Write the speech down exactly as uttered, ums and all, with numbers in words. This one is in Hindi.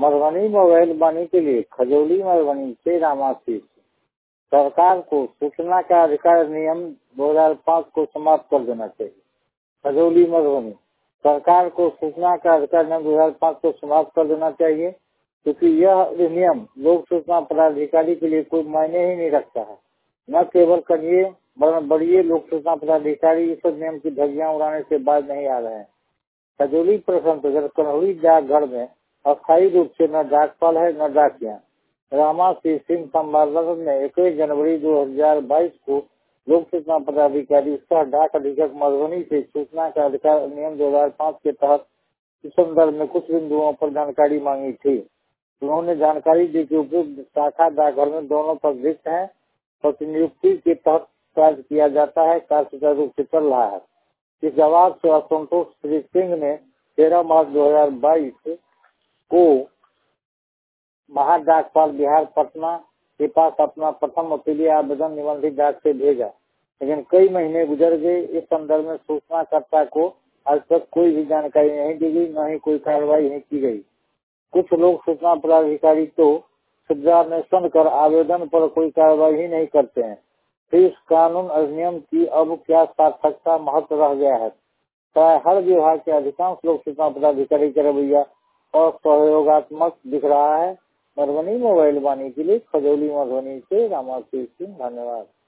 मधुबनी मोबाइल वाणी के लिए खजौली मधुबनी से रामाशीष। सरकार को सूचना का अधिकार नियम दो हज़ार पाँच को समाप्त कर देना चाहिए। खजौली मधुबनी। सरकार को सूचना का अधिकार नियम दो हज़ार पाँच को समाप्त कर देना चाहिए, क्योंकि यह अधिनियम लोक सूचना पदाधिकारी के लिए कोई मायने ही नहीं रखता है। न केवल करिए वरन बढ़िए लोक सूचना पदाधिकारी इस अधिनियम की धज्जियां उड़ाने से बाज नहीं आ रहे हैं। खजौली प्रखंड कन्हौली डाकघर में अस्थायी रूप से न डाकपाल है न डाकिया। रामाशीष सिंह संवाददाता ने इक्कीस जनवरी दो हजार बाईस को लोक सूचना पदाधिकारी सह डाक अधीक्षक मधुबनी से सूचना का अधिकार नियम दो हजार पाँच के तहत इस संदर्भ में कुछ बिंदुओं पर जानकारी मांगी थी। उन्होंने जानकारी दी कि उपयुक्त शाखा डाकघर में दोनों पर रिक्त है, प्रतिनियुक्ति के तहत कार्य किया जाता है, कार्य सुचारू रूप से चल रहा है। इस जवाब से असंतोष श्री सिंह ने तेरह मार्च दो हजार बाईस को महाडाकपाल बिहार पटना के पास अपना प्रथम अपीलीय आवेदन निबंधित डाक से भेजा, लेकिन कई महीने गुजर गए। इस संदर्भ में सूचनाकर्ता को आज तक कोई भी जानकारी नहीं दी गई, न ही कोई कार्रवाई नहीं की गई। कुछ लोग सूचना पदाधिकारी तो सब्मिशन कर आवेदन पर कोई कार्रवाई ही नहीं करते हैं। फिर इस कानून अधिनियम की अब क्या सार्थकता महत्व रह गया है। प्राय हर विभाग के अधिकांश लोक सूचना पदाधिकारी का रवैया और सहयोगात्मक दिख रहा है। मधुबनी मोबाइल वाणी के लिए खजौली मधुबनी से रामाशीष सिंह। धन्यवाद।